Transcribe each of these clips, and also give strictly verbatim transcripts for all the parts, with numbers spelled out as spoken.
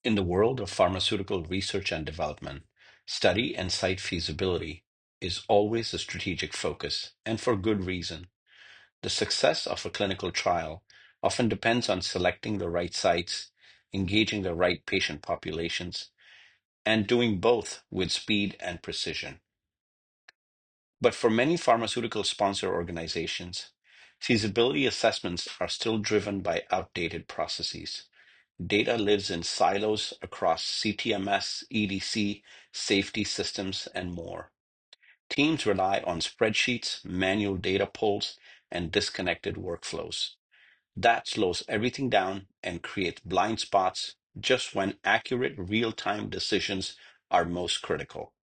In the world of pharmaceutical research and development, study and site feasibility is always a strategic focus, and for good reason. The success of a clinical trial often depends on selecting the right sites, engaging the right patient populations, and doing both with speed and precision. But for many pharmaceutical sponsor organizations, feasibility assessments are still driven by outdated processes. Data lives in silos across C T M S, E D C, safety systems, and more. Teams rely on spreadsheets, manual data pulls, and disconnected workflows. That slows everything down and creates blind spots just when accurate real-time decisions are most critical.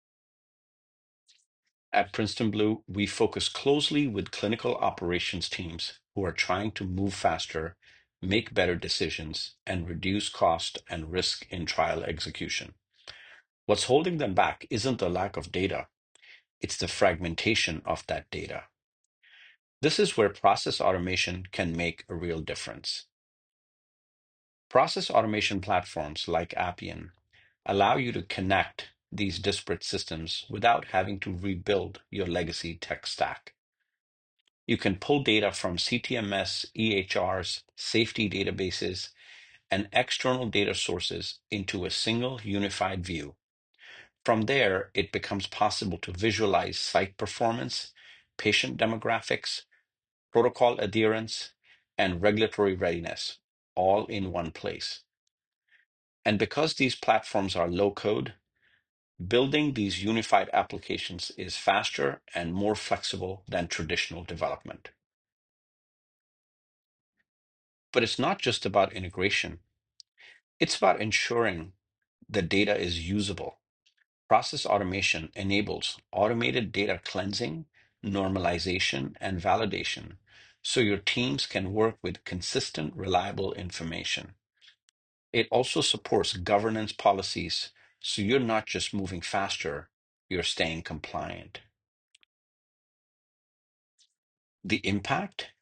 At Princeton Blue, we focus closely with clinical operations teams who are trying to move faster, make better decisions, and reduce cost and risk in trial execution. What's holding them back isn't the lack of data, it's the fragmentation of that data. This is where process automation can make a real difference. Process automation platforms like Appian allow you to connect these disparate systems without having to rebuild your legacy tech stack. You can pull data from C T M S, E H Rs, safety databases, and external data sources into a single unified view. From there, it becomes possible to visualize site performance, patient demographics, protocol adherence, and regulatory readiness, all in one place. And because these platforms are low code, building these unified applications is faster and more flexible than traditional development. But it's not just about integration. It's about ensuring the data is usable. Process automation enables automated data cleansing, normalization, and validation so your teams can work with consistent, reliable information. It also supports governance policies so you're not just moving faster, you're staying compliant. The impact?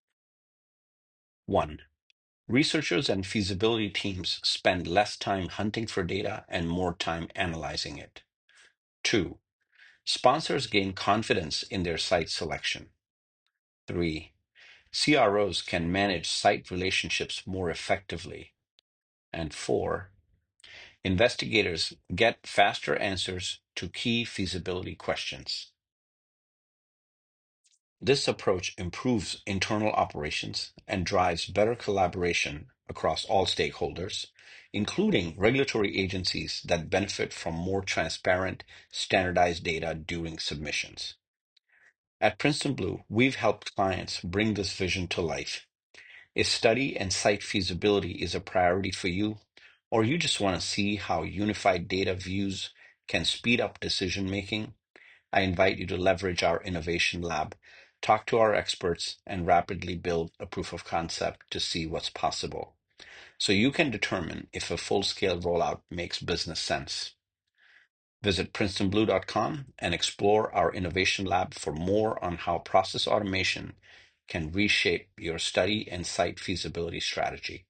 One, researchers and feasibility teams spend less time hunting for data and more time analyzing it. Two, sponsors gain confidence in their site selection. Three, C R Os can manage site relationships more effectively. And four, investigators get faster answers to key feasibility questions. This approach improves internal operations and drives better collaboration across all stakeholders, including regulatory agencies that benefit from more transparent, standardized data during submissions. At Princeton Blue, we've helped clients bring this vision to life. If study and site feasibility is a priority for you, or you just want to see how unified data views can speed up decision making, I invite you to leverage our innovation lab, talk to our experts, and rapidly build a proof of concept to see what's possible, so you can determine if a full-scale rollout makes business sense. Visit princeton blue dot com and explore our innovation lab for more on how process automation can reshape your study and site feasibility strategy.